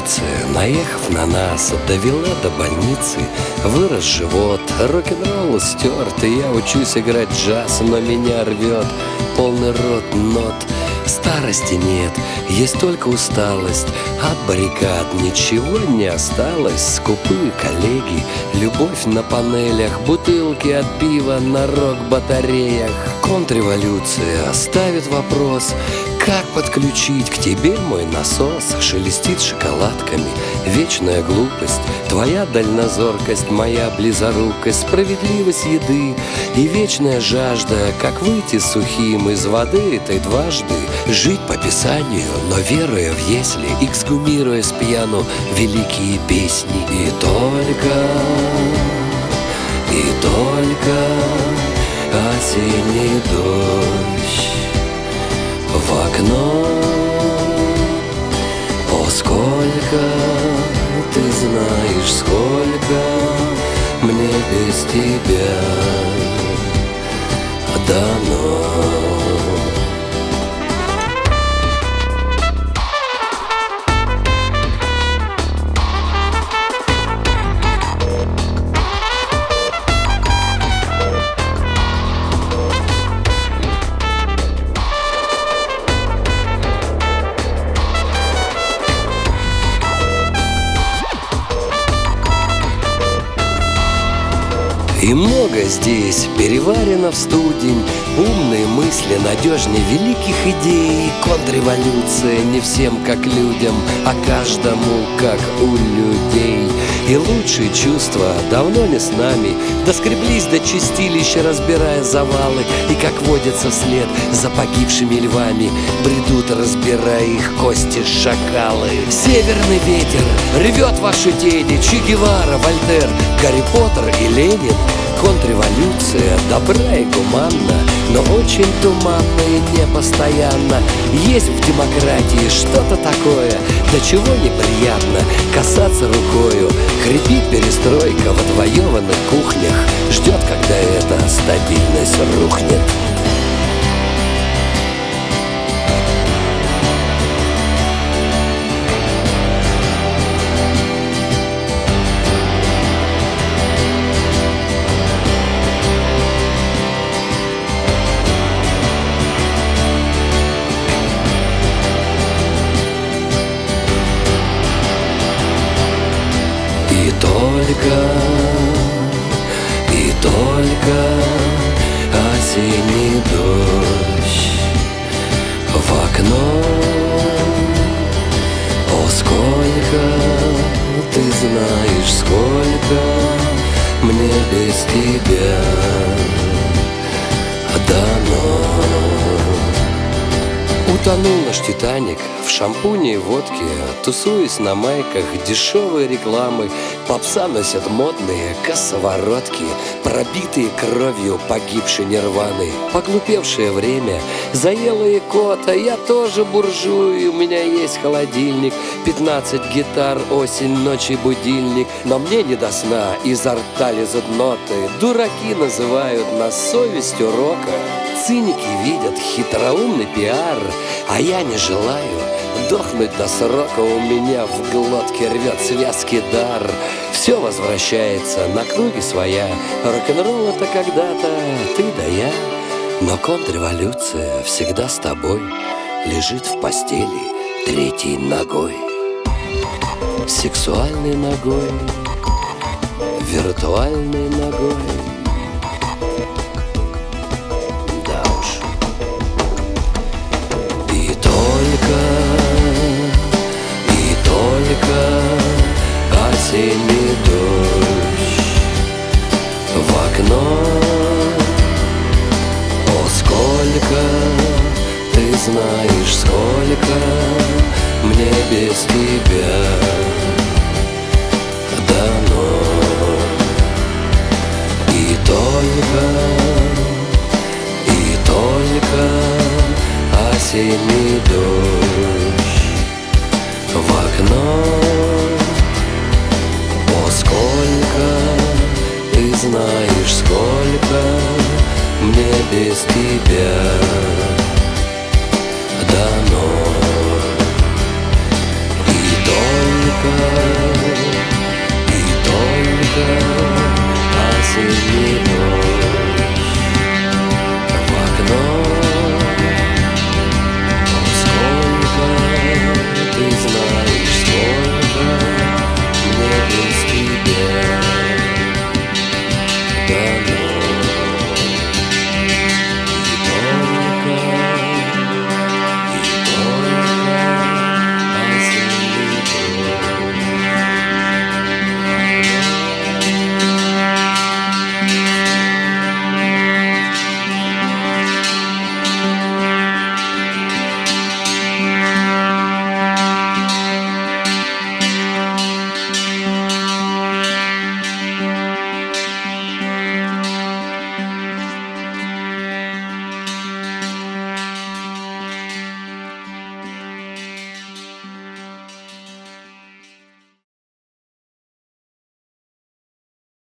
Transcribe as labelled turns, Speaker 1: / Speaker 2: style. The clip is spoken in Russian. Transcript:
Speaker 1: революция, наехав на нас, довела до больницы. Вырос живот, рок-н-ролл стерт, и я учусь играть джаз, но меня рвет полный рот нот. Старости нет, есть только усталость. От баррикад ничего не осталось. Скупые коллеги, любовь на панелях, бутылки от пива на рок-батареях. Контрреволюция ставит вопрос: как подключить к тебе мой насос? Шелестит шоколадками вечная глупость, твоя дальнозоркость, моя близорукость, справедливость еды и вечная жажда. Как выйти сухим из воды этой дважды? Жить по писанию, но веруя в если, эксгумируя с пьяну великие песни. И только осенний дождь в окно. О, сколько, ты знаешь, сколько мне без тебя дано. И многое здесь переварено в студень. Умные мысли надежнее великих идей. Контрреволюция не всем как людям, а каждому как у людей. И лучшие чувства давно не с нами. Доскреблись до чистилища, разбирая завалы. И, как водится, вслед за погибшими львами бредут, разбирая их кости, шакалы. Северный ветер ревет ваши тени. Че Гевара, Вольтер, Гарри Поттер и Ленин. Контрреволюция добра и гуманна, но очень туманно и непостоянно. Есть в демократии что-то такое, до чего неприятно касаться рукою. Хрипит перестройка в отвоеванных кухнях, ждет, когда эта стабильность рухнет. И только осенний дождь в окно. О, сколько, ты знаешь, сколько мне без тебя дано. Утонул наш Титаник в шампуне и водке, тусуясь на майках дешевой рекламы. Попса носят модные косоворотки, пробитые кровью погибшей нирваны. Поглупевшее время заело и кота. Я тоже буржуй, у меня есть холодильник, 15 гитар, осень, ночь и будильник. Но мне не до сна, изо рта лезут ноты. Дураки называют нас совестью рока. Циники видят хитроумный пиар, а я не желаю дохнуть до срока. У меня в глотке рвет связки дар. Все возвращается на круги своя. Рок-н-ролл — это когда-то ты да я. Но контрреволюция всегда с тобой, лежит в постели третьей ногой, сексуальной ногой, виртуальной ногой. Осенний дождь в окно. О, сколько, ты знаешь, сколько мне без тебя дано. И только осенний дождь в окно. Сколько, ты знаешь, сколько мне без тебя дано. И только и только